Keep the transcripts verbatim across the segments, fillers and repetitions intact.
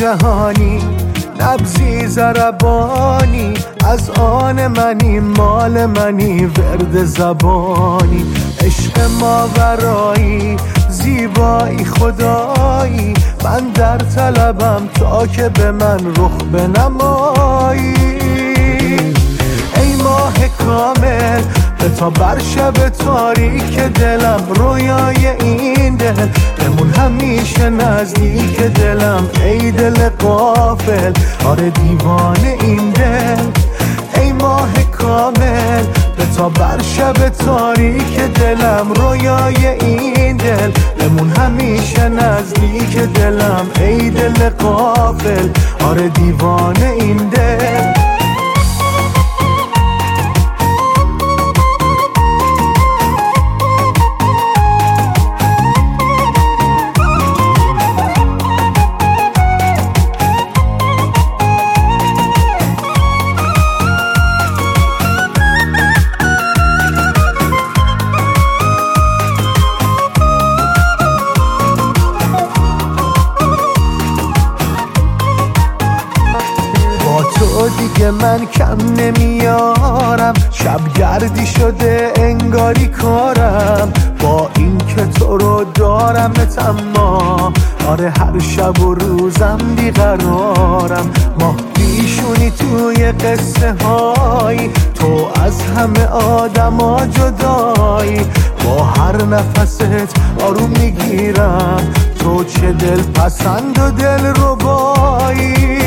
جهانی، نبضی زربانی، از آن منی، مال منی، ورد زبانی. عشق ماورایی، زیبایی خدایی، من در طلبم تا که به من رخ بنمایی. ای ماه کامل تا بر شب تاریک دلم، رویای این دل بمون همیشه نزدیک دلم. ای دل غافل، آره دیوانه این دل. ای ماه کامل تا بر شب تاریک دلم، رویای این دل بمون همیشه نزدیک دلم. ای دل غافل، آره دیوانه این دل. تو دیگه من کم نمیارم، شب گردی شده انگاری کارم. با این که تو رو دارم تمام، آره هر شب و روزم بیقرارم. ماه پیشونی توی قصه های، تو از همه آدم ها جدایی. با هر نفست آروم میگیرم، تو چه دل پسند و دل ربایی.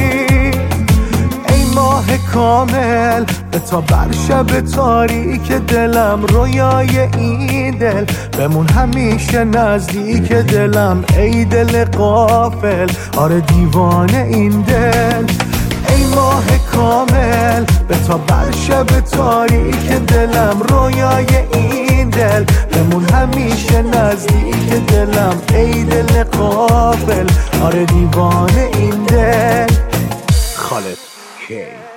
ماه کامل تا بر شب تاریک دلم، رویای این دل بمون همیشه نزدیک دلم. ای دل غافل، آره دیوانه این دل. ای ماه کامل تا بر شب تاریک دلم، رویای این دل بمون همیشه نزدیک دلم. ای دل غافل، آره دیوانه این دل. خالد Okay.